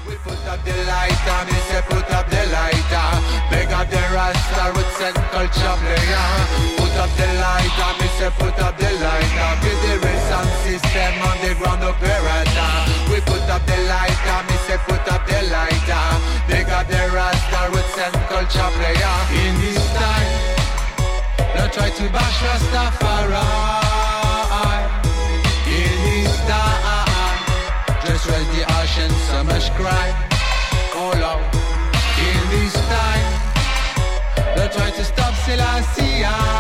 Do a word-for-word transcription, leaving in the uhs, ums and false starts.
We put up the lighter, me say put up the lighter. Beg up the rasta roots and culture player. Put up the lighter, me say put up the lighter. Give the real sound system on the ground operator. We put up the lighter, me say put up the lighter. Beg up the rasta roots and culture player. In this time, don't try to bash Rastafari. In this time, just raise the ash and so much cry. Oh Lord, in this time, don't try to stop Selassie.